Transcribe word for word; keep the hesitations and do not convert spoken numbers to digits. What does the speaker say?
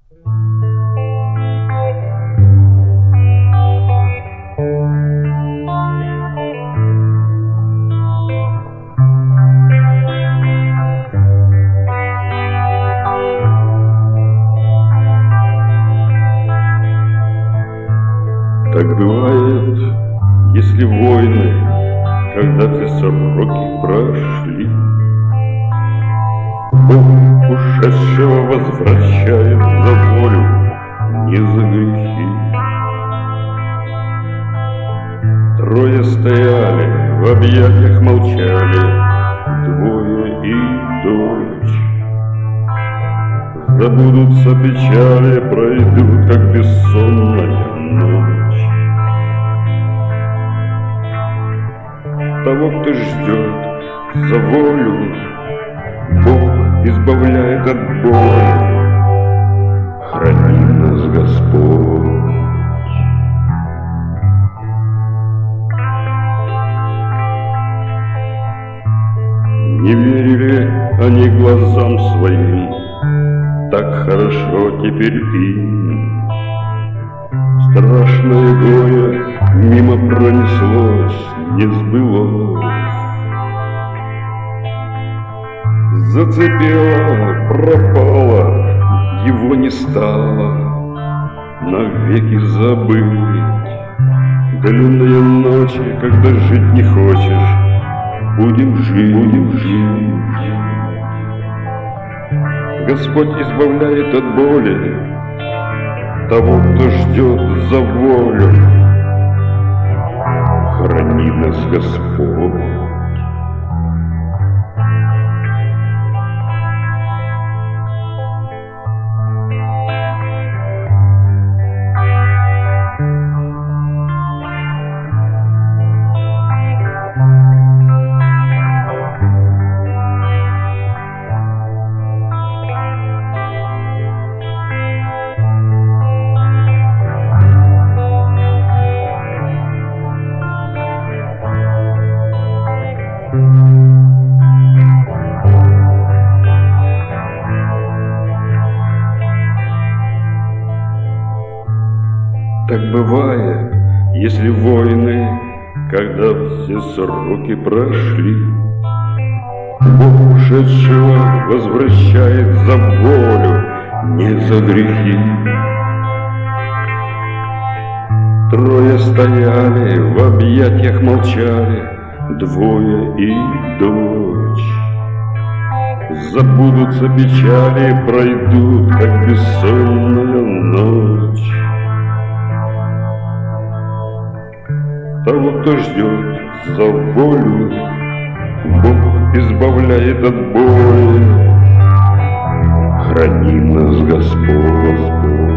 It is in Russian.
Так бывает, если войны, когда все сроки прошли, Бог ушедшего возвращает за волю, не за грехи. Трое стояли, в объятиях молчали, двое и дочь. Забудутся печали, пройдут, как бессонная ночь. Того, кто ждет за волю, Бог избавляет от боли. Храни нас, Господь. Не верили они глазам своим, так хорошо теперь им. Страшное горе мимо пронеслось, не сбылось. Зацепило, пропало, его не стало, навеки забыть. Длинные ночи, когда жить не хочешь, будем жить, будем жить. Господь избавляет от боли того, кто ждет за волю. Храни нас, Господь. Так бывает, если войны, когда все сроки прошли, Бог ушедшего возвращает за волю, не за грехи. Трое стояли, в объятиях молчали, двое и дочь. Забудутся печали, пройдут, как бессонная ночь. Того, кто ждет за волю, Бог избавляет от боли. Храни нас, Господь.